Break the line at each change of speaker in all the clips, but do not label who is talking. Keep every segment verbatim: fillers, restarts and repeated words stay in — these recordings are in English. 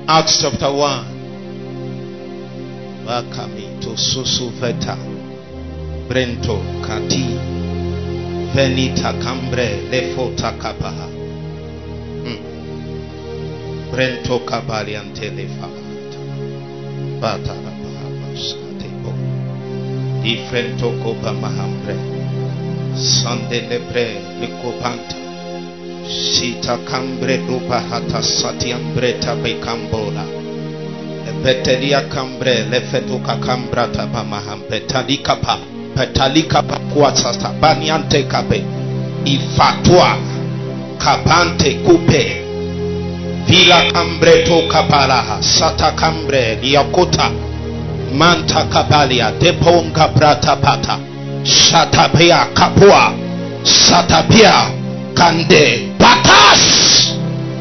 Acts chapter one. Wakami to susu veta. Brento kati. Venita cambre lefota kapaha. Brento kabaliante lefata. Bata rapahabas katebo. Differento kopa mahambre. Sande lebre likopanta. Sita cambre rupa hata satiambre tabe cambola. Petelia cambre lefetuka cambra taba mahambre talikapa. Petalika pakuatata baniante kabe. Ifatwa kabante kupe. Vila cambre to kapalaha. Sata cambre liakota. Manta kabalia deponga brata pata. Satapia kapua. Satapia kande batas.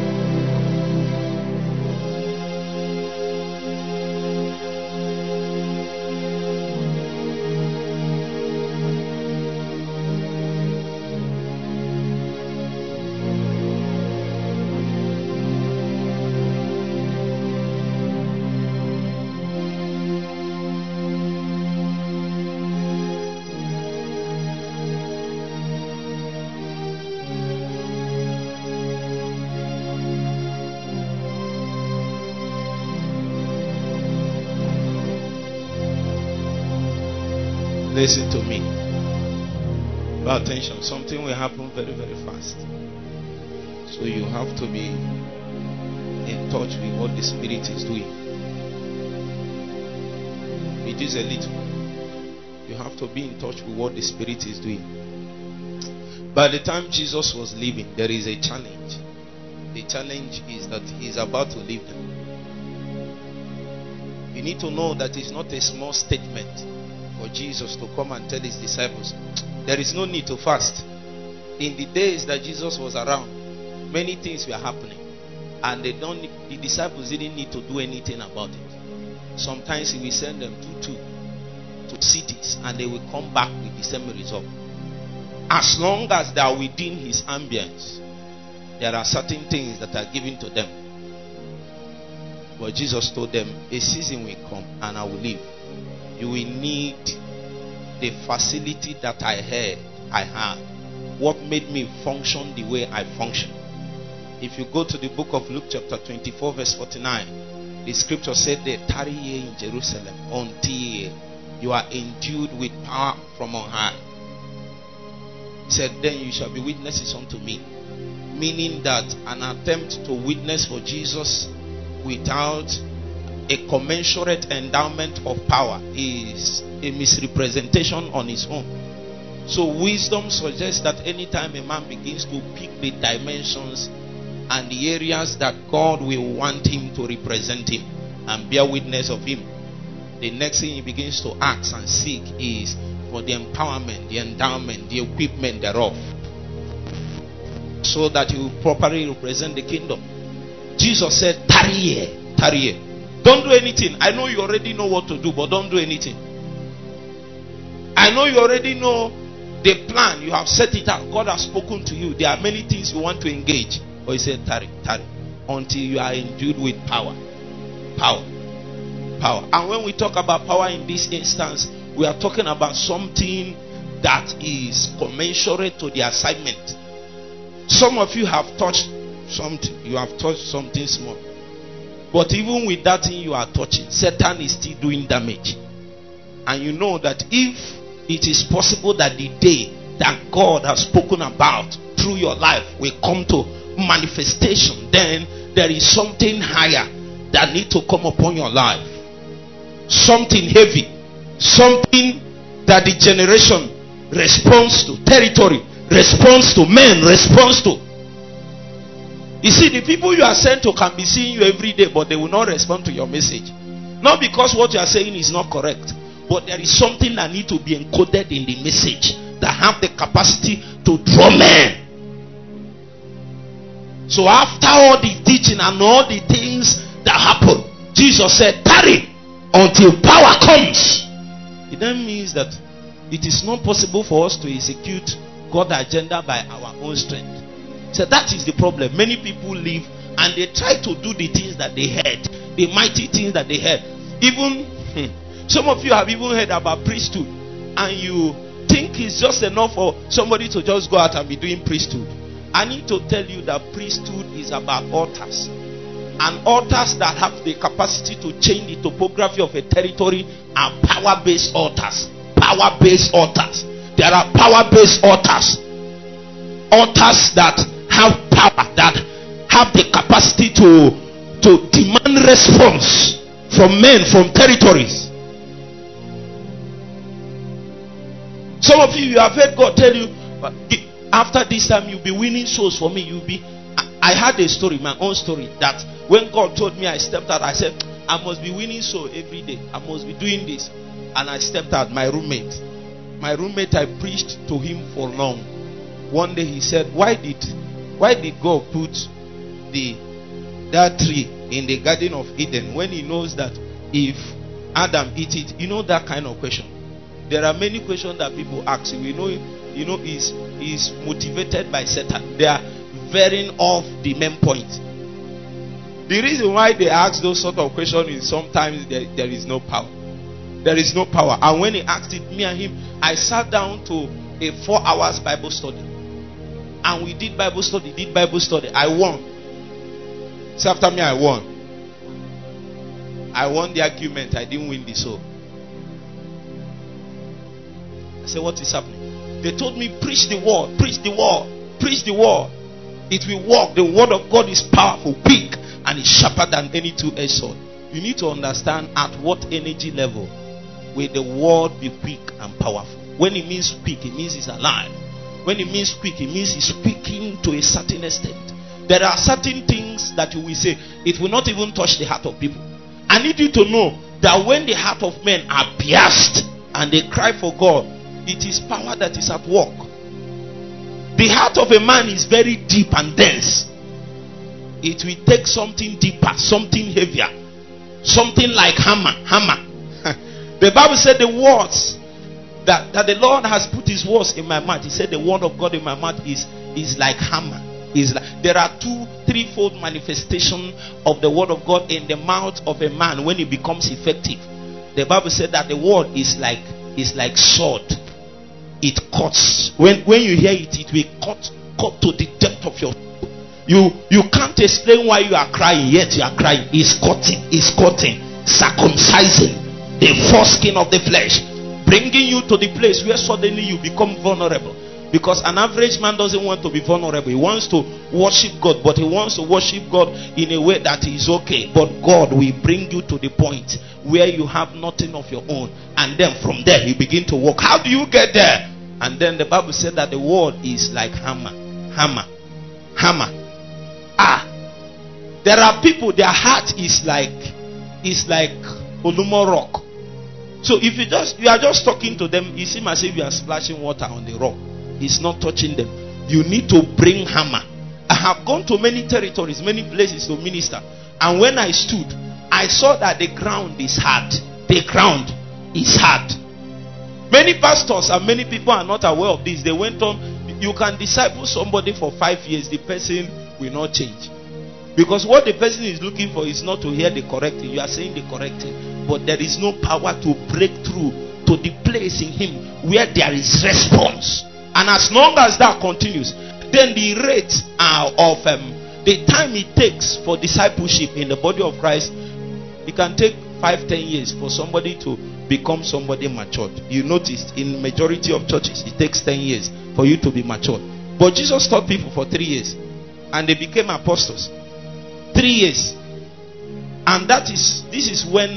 Listen to me. Pay attention. Something will happen very, very fast. So you have to be in touch with what the Spirit is doing. It is a little. You have to be in touch with what the Spirit is doing. By the time Jesus was leaving, there is a challenge. The challenge is that he is about to leave them. You need to know that it's not a small statement for Jesus to come and tell his disciples, there is no need to fast. In the days that Jesus was around, many things were happening, and they don't. The disciples didn't need to do anything about it. Sometimes he will send them two two to cities, and they will come back with the same result. As long as they are within his ambience, there are certain things that are given to them. But Jesus told them, a season will come, and I will leave. You will need the facility that I had. I had. What made me function the way I function. If you go to the book of Luke chapter twenty-four verse forty-nine, the scripture said they tarry ye in Jerusalem until you are endued with power from on high. He said, then you shall be witnesses unto me. Meaning that an attempt to witness for Jesus without a commensurate endowment of power is a misrepresentation on its own. So wisdom suggests that anytime a man begins to pick the dimensions and the areas that God will want him to represent him and bear witness of him, the next thing he begins to ask and seek is for the empowerment, the endowment, the equipment thereof, so that he will properly represent the kingdom. Jesus said, tarry here, tarry here. Don't do anything. I know you already know what to do, but don't do anything. I know you already know the plan. You have set it out. God has spoken to you. There are many things you want to engage. But he said, tarry, tarry, until you are endued with power. Power. Power. And when we talk about power in this instance, we are talking about something that is commensurate to the assignment. Some of you have touched something. You have touched something small. But even with that thing you are touching, Satan is still doing damage. And you know that if it is possible that the day that God has spoken about through your life will come to manifestation, then there is something higher that needs to come upon your life. Something heavy. Something that the generation responds to. Territory responds to. Men responds to. You see, the people you are sent to can be seeing you every day, but they will not respond to your message. Not because what you are saying is not correct, but there is something that needs to be encoded in the message that have the capacity to draw men. So after all the teaching and all the things that happen, Jesus said, tarry until power comes. It then means that it is not possible for us to execute God's agenda by our own strength. So that is the problem. Many people live and they try to do the things that they heard. the mighty things that they heard. Even hmm, some of you have even heard about priesthood, and you think it's just enough for somebody to just go out and be doing priesthood. I need to tell you that priesthood is about altars, and altars that have the capacity to change the topography of a territory are power-based altars. Power-based altars. There are power-based altars. Altars that have power, that have the capacity to, to demand response from men, from territories. Some of you, you have heard God tell you, after this time you'll be winning souls for me. You'll be. I had a story, my own story, that when God told me, I stepped out. I said, I must be winning souls every day. I must be doing this. And I stepped out. My roommate, my roommate, I preached to him for long. One day he said, why did, why did God put the that tree in the Garden of Eden when he knows that if Adam eat it? You know that kind of question. There are many questions that people ask. You know, you know, is is motivated by Satan. They are veering off the main point. The reason why they ask those sort of questions is sometimes there, there is no power. There is no power. And when he asked it, me and him, I sat down to a four hours Bible study. And we did Bible study, did Bible study. I won. So after me, I won. I won the argument. I didn't win the soul. I said, what is happening? They told me, preach the word, preach the word, preach the word. It will work. The word of God is powerful, big, and it's sharper than any two-edged sword. You need to understand at what energy level will the word be quick and powerful. When it means quick, it means it's alive. When it means quick, it means it's speaking to a certain extent. There are certain things that you will say, it will not even touch the heart of people. I need you to know that when the heart of men are pierced and they cry for God, it is power that is at work. The heart of a man is very deep and dense. It will take something deeper, something heavier, something like hammer, hammer. The Bible said the words that, that the Lord has put his words in my mouth. He said the word of God in my mouth is, is like hammer. Is like, there are two, threefold manifestation of the word of God in the mouth of a man when it becomes effective. The Bible said that the word is like is like sword. It cuts. When when you hear it, it will cut cut to the depth of your soul. You you can't explain why you are crying, yet you are crying. It's cutting, it's cutting, circumcising the foreskin of the flesh, bringing you to the place where suddenly you become vulnerable. Because an average man doesn't want to be vulnerable. He wants to worship God, but he wants to worship God in a way that is okay. But God will bring you to the point where you have nothing of your own, and then from there you begin to walk. How do you get there? And then the Bible said that the word is like hammer, hammer, hammer. Ah, there are people, their heart is like is like Olumo rock. So if you just you are just talking to them, it seems as if you are splashing water on the rock. It's not touching them. You need to bring hammer. I have gone to many territories, many places to minister, and when I stood, I saw that the ground is hard. The ground is hard. Many pastors and many people are not aware of this. They went on. You can disciple somebody for five years, the person will not change, because what the person is looking for is not to hear the correct thing. You are saying the correct thing, but there is no power to break through to the place in him where there is response. And as long as that continues, then the rate uh, of um, the time it takes for discipleship in the body of Christ, it can take five, ten years for somebody to become somebody matured. You noticed in majority of churches, it takes ten years for you to be matured. But Jesus taught people for three years, and they became apostles. Three years, and that is this is when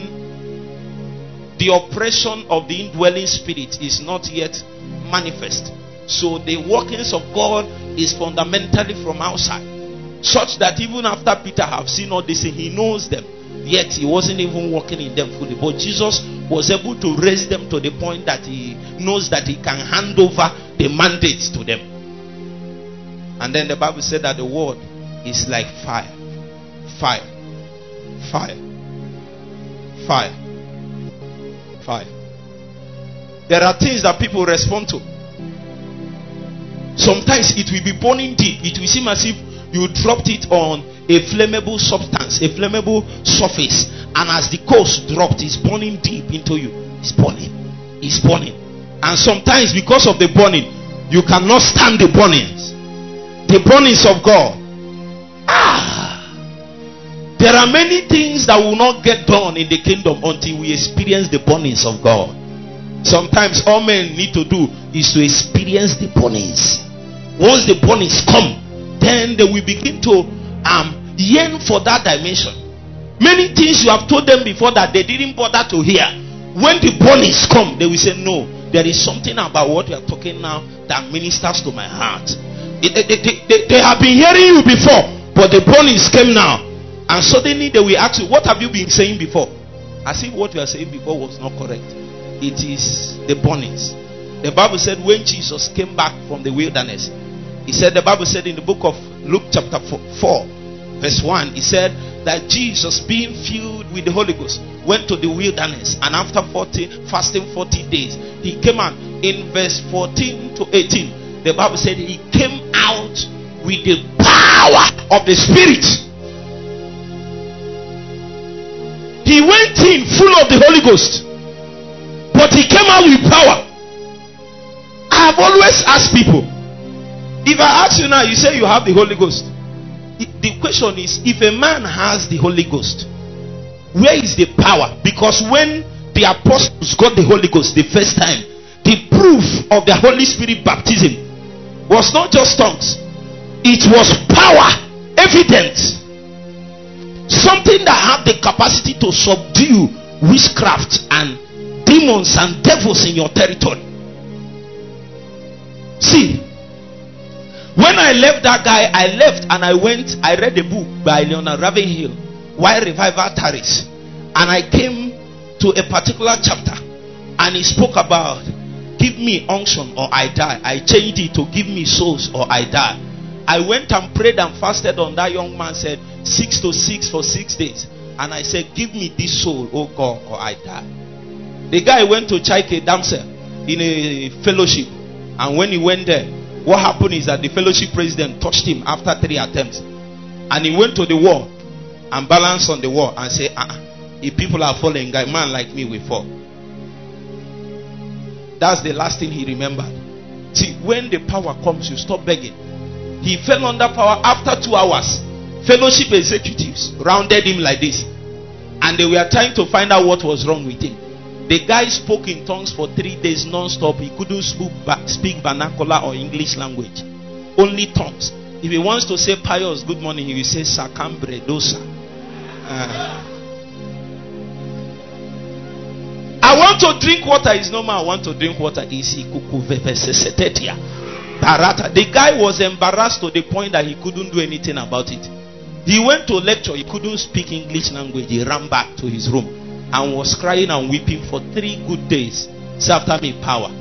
the oppression of the indwelling spirit is not yet manifest. So the workings of God is fundamentally from outside, such that even after Peter have seen all this, he knows them, yet he wasn't even working in them fully. But Jesus was able to raise them to the point that he knows that he can hand over the mandates to them. And then the Bible said that the word is like fire, fire, fire, fire, fire. There are things that people respond to. Sometimes it will be burning deep. It will seem as if you dropped it on a flammable substance, a flammable surface, and as the coals dropped, it's burning deep into you. It's burning. It's burning. And sometimes because of the burning, you cannot stand the burnings. The burnings of God. Ah! There are many things that will not get done in the kingdom until we experience the burnings of God. Sometimes all men need to do is to experience the burnings. Once the burnings come, then they will begin to um, yearn for that dimension. Many things you have told them before that they didn't bother to hear. When the burnings come, they will say, no, there is something about what you are talking now that ministers to my heart. It, they, they, they, they have been hearing you before, but the burnings came now. And suddenly they will ask you, what have you been saying before? As if what you are saying before was not correct. It is the burnings. The Bible said when Jesus came back from the wilderness, he said, the Bible said in the book of Luke chapter four, verse one, he said that Jesus, being filled with the Holy Ghost, went to the wilderness, and after forty, fasting forty days, he came out. In verse fourteen to eighteen, the Bible said he came out with the power of the Spirit. He went in full of the Holy Ghost, but he came out with power. I have always asked people, if I ask you now, you say you have the Holy Ghost. The question is, if a man has the Holy Ghost, where is the power? Because when the apostles got the Holy Ghost the first time, the proof of the Holy Spirit baptism was not just tongues. It was power, evident. Something that had the capacity to subdue witchcraft and demons and devils in your territory. See, when I left that guy, I left and I went, I read a book by Leonard Ravenhill, Why Revival Tarries. And I came to a particular chapter and he spoke about, give me unction or I die. I changed it to give me souls or I die. I went and prayed and fasted on that young man, said six to six for six days. And I said, give me this soul, oh God, or I die. The guy went to Chaike Damsel in a fellowship. And when he went there, what happened is that the fellowship president touched him after three attempts. And he went to the wall and balanced on the wall and said, uh-uh, if people are falling, a man like me will fall. That's the last thing he remembered. See, when the power comes, you stop begging. He fell under power after two hours. Fellowship executives rounded him like this. And they were trying to find out what was wrong with him. The guy spoke in tongues for three days non-stop. He couldn't speak vernacular or English language. Only tongues. If he wants to say pious good morning, he will say Sakambre dosa. Uh, I want to drink water. It's normal. I want to drink water. The guy was embarrassed to the point that he couldn't do anything about it. He went to lecture. He couldn't speak English language. He ran back to his room and was crying and weeping for three good days. So after me, power.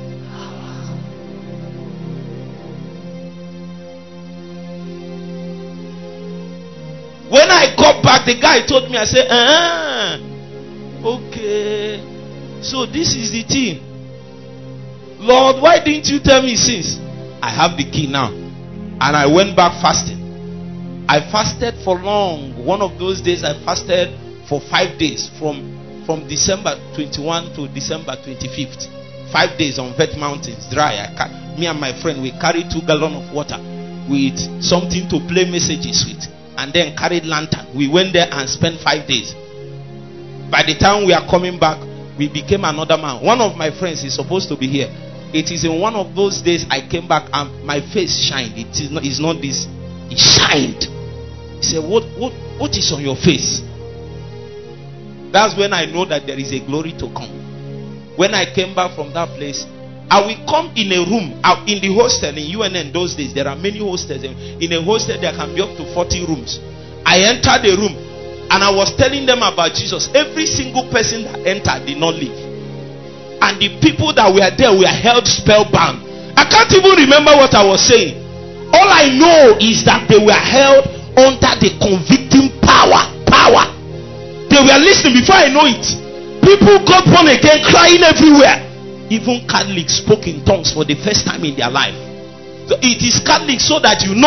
When I got back, the guy told me, I said, ah, okay. So this is the thing. Lord, why didn't you tell me since? I have the key now. And I went back fasting. I fasted for long. One of those days I fasted for five days. From, from December twenty-first to December twenty-fifth. Five days on Vet Mountains, dry. I ca- me and my friend, we carried two gallons of water with something to play messages with. And then carried lantern. We went there and spent five days. By the time we are coming back, we became another man. One of my friends is supposed to be here. It is in one of those days I came back and my face shined. It is not, it's not this. It shined. He said, what, what, what is on your face? That's when I know that there is a glory to come. When I came back from that place, I will come in a room. In the hostel in U N N those days, there are many hostels. In a hostel there can be up to forty rooms. I entered the room and I was telling them about Jesus. Every single person that entered did not leave. And the people that were there were held spellbound. I can't even remember what I was saying. All I know is that they were held under the convicting power. Power. They were listening before I know it. People got born again crying everywhere. Even Catholics spoke in tongues for the first time in their life. So it is Catholic so that you know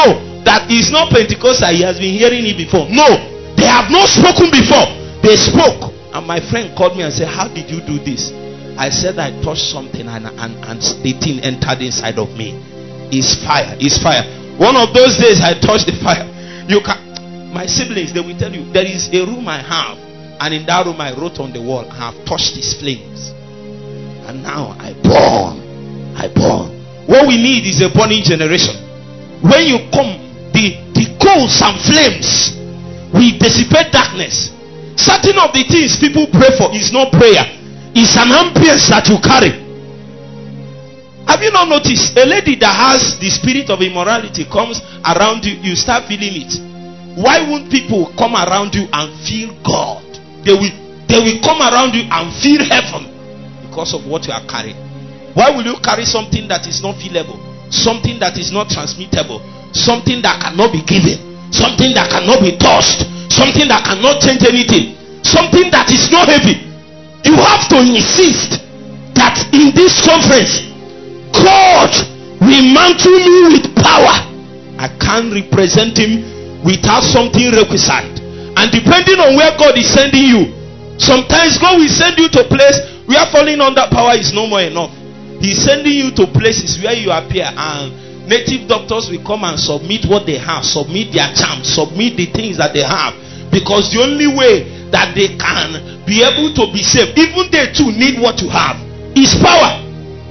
that is not Pentecostal, he has been hearing it before. No, they have not spoken before. They spoke. And my friend called me and said, how did you do this? I said, I touched something and, and, and the thing entered inside of me. It's fire. It's fire. One of those days I touched the fire. You can, my siblings, they will tell you, there is a room I have, and in that room I wrote on the wall, I have touched his flames. And now I burn. I burn. What we need is a burning generation. When you come, the, the coals and flames will dissipate darkness. Certain of the things people pray for is not prayer. It's an ambience that you carry. Have you not noticed? A lady that has the spirit of immorality comes around you, you start feeling it. Why won't people come around you and feel God? They will, they will come around you and feel heaven because of what you are carrying. Why will you carry something that is not feelable? Something that is not transmittable? Something that cannot be given? Something that cannot be touched? Something that cannot change anything? Something that is not heavy? You have to insist that in this conference, God will mantle me with power. I can't represent him without something requisite. And depending on where God is sending you, sometimes God will send you to a place where falling under power is no more enough. He's sending you to places where you appear and native doctors will come and submit what they have, submit their charms, submit the things that they have, because the only way that they can be able to be saved, even they too need what you have, is power.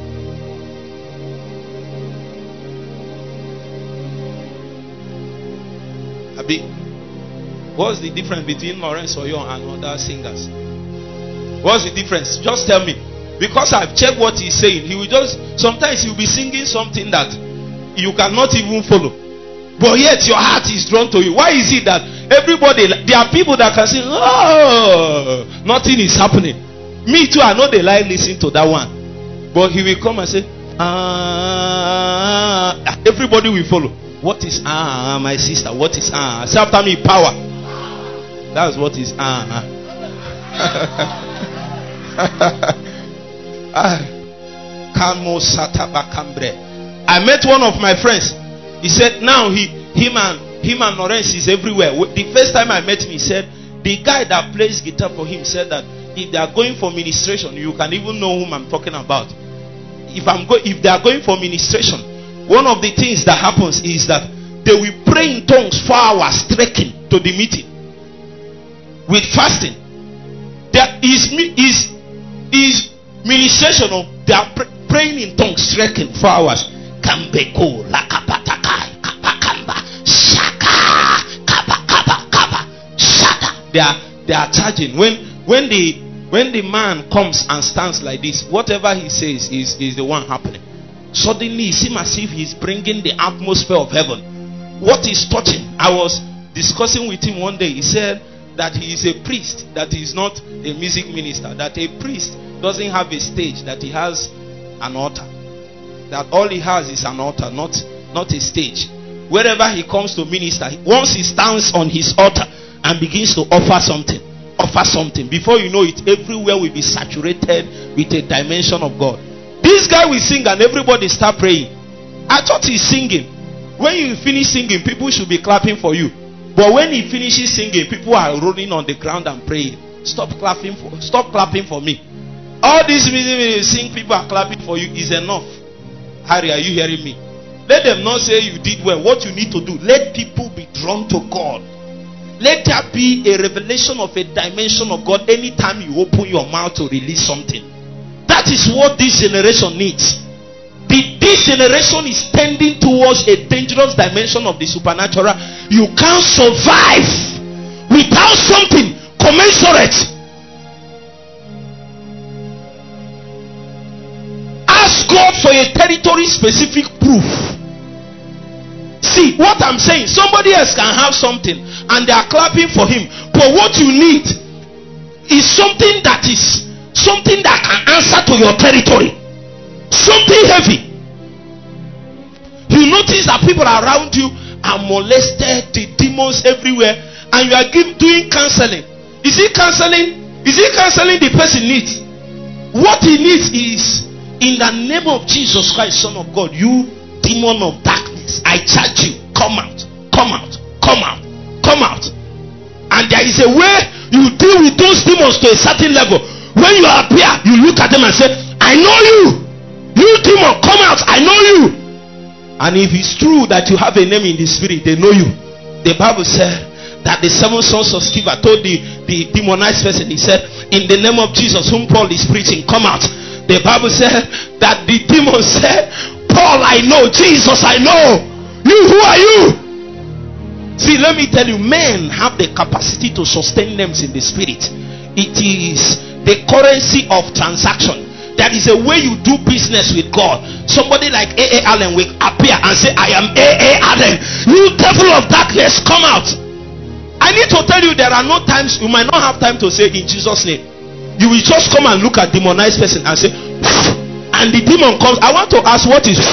Abi, what's the difference between Lawrence Oyor and other singers? What's the difference? Just tell me. Because I've checked what he's saying. He will just, sometimes he'll be singing something that you cannot even follow. But yet your heart is drawn to you. Why is it that everybody, there are people that can sing, oh, nothing is happening. Me too, I know they like listening to that one. But he will come and say, ah, everybody will follow. What is ah, my sister? What is ah? Say after me, power. That's what is ah. I met one of my friends. He said now he him and him and Lawrence is everywhere. The first time I met him, he said the guy that plays guitar for him said that if they are going for ministration, you can even know whom I'm talking about. If I'm go if they are going for ministration, one of the things that happens is that they will pray in tongues for hours trekking to the meeting with fasting. There is is is ministration of they are pr- praying in tongues trekking for hours. Kambeko lakapatakai kapakamba shaka kapa kapa kapa shaka. They are they are charging when when the when the man comes and stands like this, whatever he says is is the one happening. Suddenly it seems as if he's bringing the atmosphere of heaven. What is touching? I was discussing with him one day. He said that he is a priest, that he is not a music minister, that a priest doesn't have a stage, that he has an altar, that all he has is an altar, not not a stage. Wherever he comes to minister, once he stands on his altar and begins to offer something, offer something, before you know it, everywhere will be saturated with a dimension of God. This guy will sing and everybody start praying. I thought he's singing. When you finish singing, people should be clapping for you. But when he finishes singing, people are rolling on the ground and praying. Stop clapping for stop clapping for me. All this music you sing, people are clapping for you is enough. Harry, are you hearing me? Let them not say you did well. What you need to do, let people be drawn to God. Let there be a revelation of a dimension of God anytime you open your mouth to release something. That is what this generation needs. The, this generation is tending towards a dangerous dimension of the supernatural. You can't survive without something commensurate. Ask God for a territory specific proof. See what I'm saying. Somebody else can have something and they are clapping for him. But what you need is something that is something that can answer to your territory. Something heavy. You notice that people around you are molested, the demons everywhere, and you are give, doing counseling. Is it counseling? Is it counseling the person needs? What he needs is, in the name of Jesus Christ, Son of God, you demon of darkness, I charge you, come out. come out, come out, come out. And there is a way you deal with those demons to a certain level. When you appear, you look at them and say, I know you. You demon, come out, I know you. And if it's true that you have a name in the spirit, they know you. The Bible said that the seven sons of Sceva told the, the demonized person, he said, in the name of Jesus whom Paul is preaching, come out. The Bible said that the demon said, Paul I know, Jesus I know, you, who are you? See, let me tell you, men have the capacity to sustain names in the spirit. It is the currency of transaction. There is a way you do business with God. Somebody like A A Allen will appear and say, I am A A Allen. You devil of darkness, come out. I need to tell you, there are no times you might not have time to say in Jesus' name. You will just come and look at demonized person and say, and the demon comes. I want to ask, what is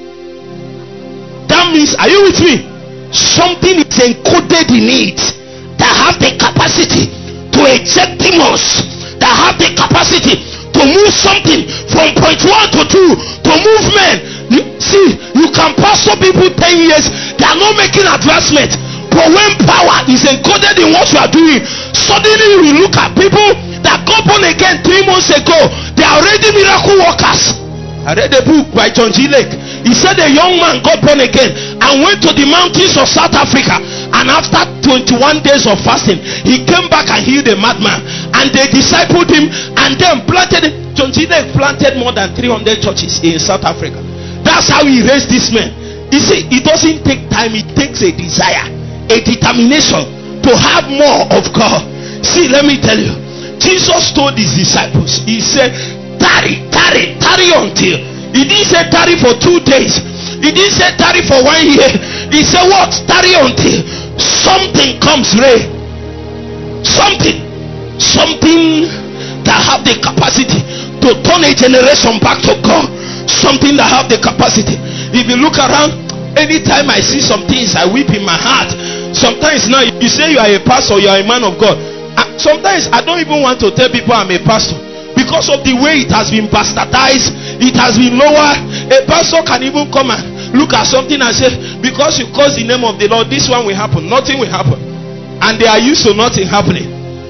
that means? Are you with me? Something is encoded in it that have the capacity to eject demons, that have the capacity to move something from point one to two, to move men. You, see, you can pastor people ten years, they are not making advancement. But when power is encoded in what you are doing, suddenly you look at people that got born again three months ago, they are already miracle workers. I read a book by John G. Lake. He said a young man got born again and went to the mountains of South Africa, and after twenty-one days of fasting, he came back and healed a madman, and they discipled him and then planted. John G. Lake planted more than three hundred churches in South Africa. That's how he raised this man. You see, it doesn't take time, it takes a desire, a determination to have more of God. See, let me tell you, Jesus told his disciples, he said, tarry, tarry, tarry until. He didn't say tarry for two days. He didn't say tarry for one year. He said what? Tarry until something comes, Ray. Something. Something that have the capacity to turn a generation back to God. Something that have the capacity. If you look around, anytime I see some things, I weep in my heart. Sometimes now, you say you are a pastor, you are a man of God. Sometimes I don't even want to tell people I'm a pastor, because of the way it has been bastardized, it has been lowered. A pastor can even come and look at something and say, because you cause the name of the Lord, this one will happen. Nothing will happen. And they are used to nothing happening.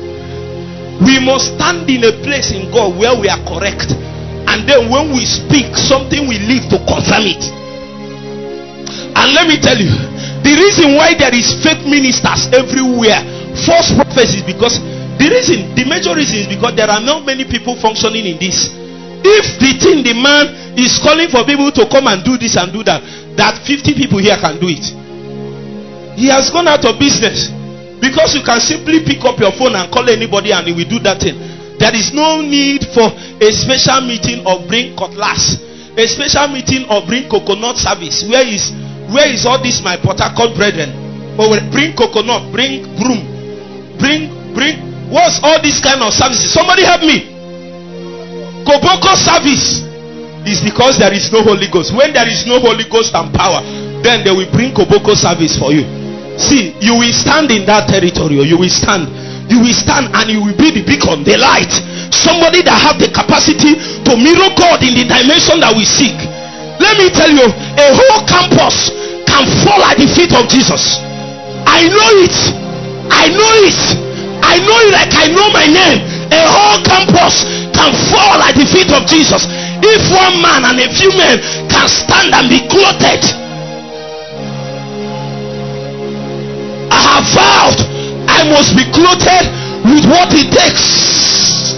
We must stand in a place in God where we are correct, and then when we speak, something will live to confirm it. And let me tell you, the reason why there is fake ministers everywhere, false prophets, is because the reason, the major reason is because there are not many people functioning in this. If the thing, the man is calling for people to come and do this and do that, that fifty people here can do it, he has gone out of business. Because you can simply pick up your phone and call anybody and he will do that thing. There is no need for a special meeting or bring cutlass, a special meeting or bring coconut service. Where is where is all this, my Port Harcourt brethren? Or bring coconut, bring broom, bring bring what's all this kind of services? Somebody help me. Koboko service is because there is no Holy Ghost. When there is no Holy Ghost and power, then they will bring Koboko service for you. See, you will stand in that territory, or you will stand. You will stand and you will be the beacon, the light. Somebody that have the capacity to mirror God in the dimension that we seek. Let me tell you, a whole campus can fall at the feet of Jesus. I know it. I know it. I know it like I know my name. A whole campus can fall at the feet of Jesus. If one man and a few men can stand and be clothed. I have vowed I must be clothed with what it takes.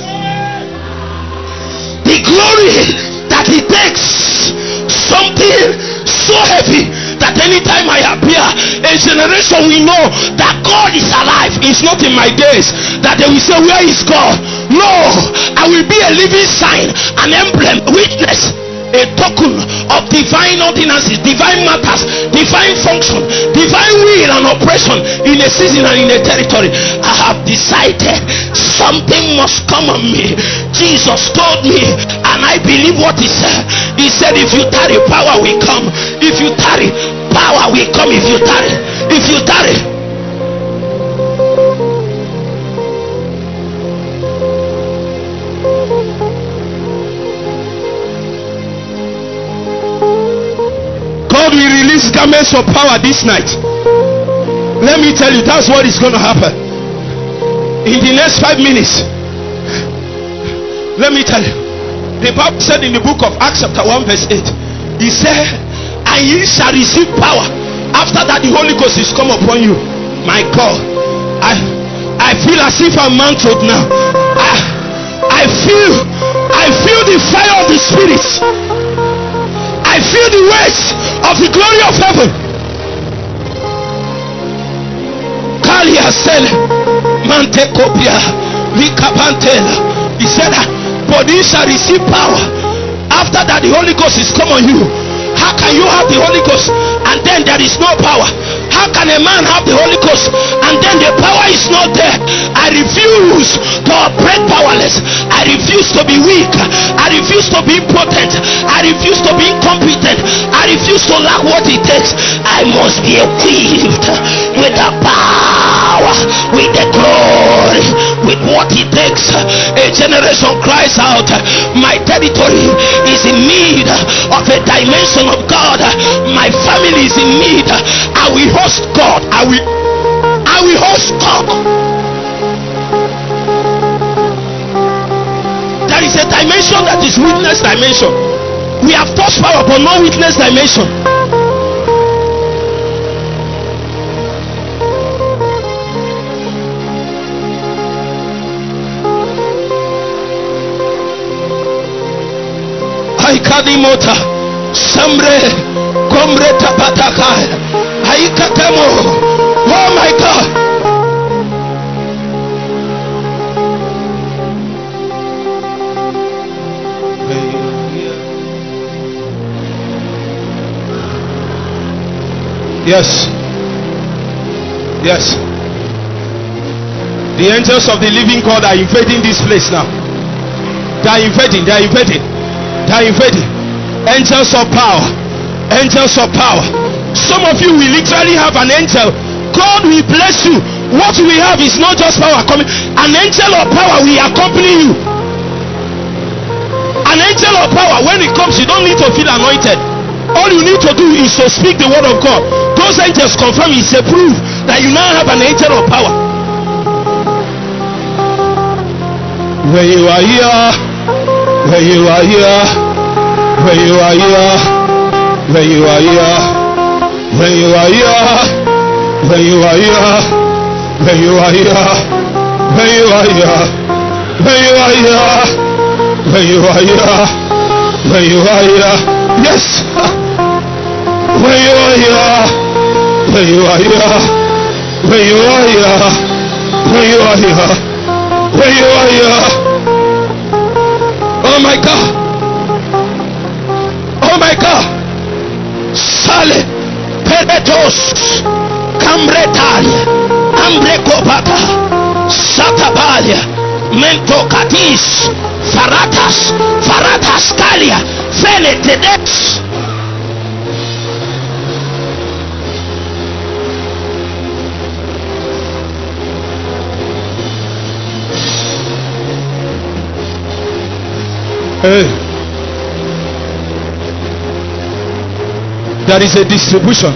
The glory that it takes. Something so heavy that anytime I appear, a generation will know that God is alive. It's not in my days that they will say, where is God? No, I will be a living sign, an emblem, witness, a token of divine ordinances, divine matters, divine function, divine will and operation in a season and in a territory. I have decided something must come on me. Jesus told me, and I believe what he said. He said, if you tarry, power will come. If you tarry, power will come. If you tarry, if you tarry. God will release garments of power this night. Let me tell you, that's what is going to happen. In the next five minutes, let me tell you, the Bible said in the book of Acts chapter one verse eight, he said, and ye shall receive power after that the Holy Ghost is come upon you. My God, I I feel as if I'm mantled now. I, I feel I feel the fire of the Spirit. I feel the weight of the glory of heaven. Kalia said, Mante Kopia, Likapantela. He said, but you shall receive power after that the Holy Ghost is come on you. How can you have the Holy Ghost and then there is no power? How can a man have the Holy Ghost and then the power is not there? I refuse to operate powerless. I refuse to be weak. I refuse to be impotent. I refuse to be incompetent. I refuse to lack what it takes. I must be equipped with the power, with the glory, with what it takes. A generation cries out, my territory is in need of a dimension of God. My family is in need. I will host God. I will I will host God. There is a dimension that is witness dimension. We have touched power but no witness dimension. I can't mota Samre Komre Tapataka Aikatemo. Oh my God. Yes. Yes. The angels of the living God are invading this place now. They are invading. They are invading. They are invading. Angels of power. Angels of power. Some of you will literally have an angel. God will bless you. What we have is not just power coming. An angel of power will accompany you. An angel of power, when it comes, you don't need to feel anointed. All you need to do is to speak the word of God. Those angels confirm, it's a proof that you now have an angel of power. When you are here, when you are here, when you are here, when you are here, when you are here, when you are here, when you are here, when you are here, when you are here, when you are here, when you are here, yes, when you are here, when you are here, when you are here, when you are here, when you are here, oh my God, oh my God, Sale, Peretos, Cambretalia, Ambrecopata, Satabalia, Mentocatis, Faratas, Faratas Calia, Feletedex. Hey. There is a distribution.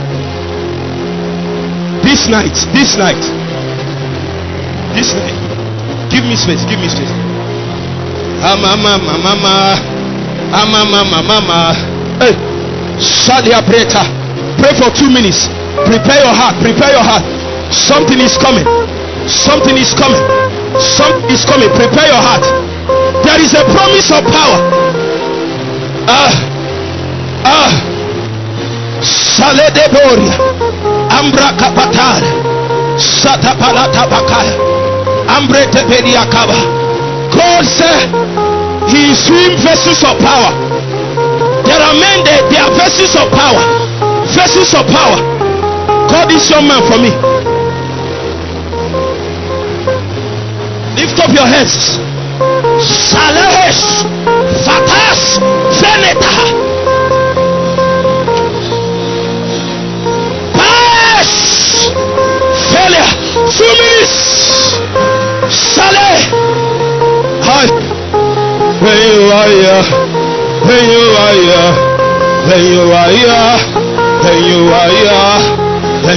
This night, this night, this night. Give me space, give me space. Ah, mama, mama, mama, ah, mama, mama, mama. Hey, Shadia Preta. Pray for two minutes. Prepare your heart, prepare your heart. Something is coming. Something is coming. Something is coming. Prepare your heart. There is a promise of power. Ah, ah. Sale de Boria, Ambra Kapatar, Satapalata Bakaya, Ambre Tepediakaba. God said He is doing vessels of power. There are men there, they are vessels of power. Vessels of power. God is your man for me. Lift up your heads. Sales, Fatas, Veneta. Failure. Two minutes. Saleh. Hi. When you are here, when you are here, when you are here, when you are here, when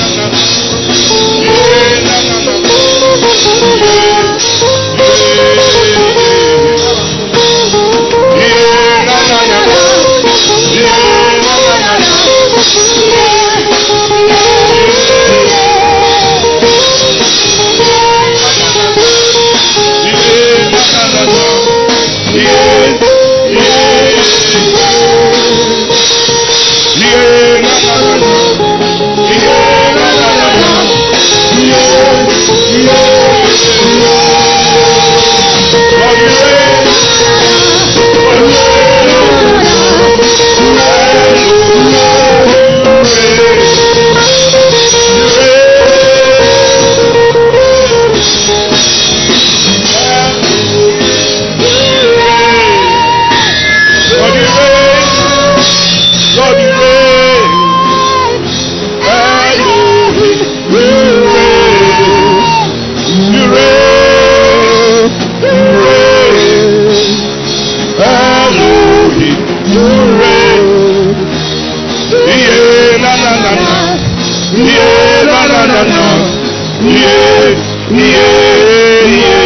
glory, you reign. Yeah, na na na na. Yeah, na na na na. Yeah, yeah, yeah.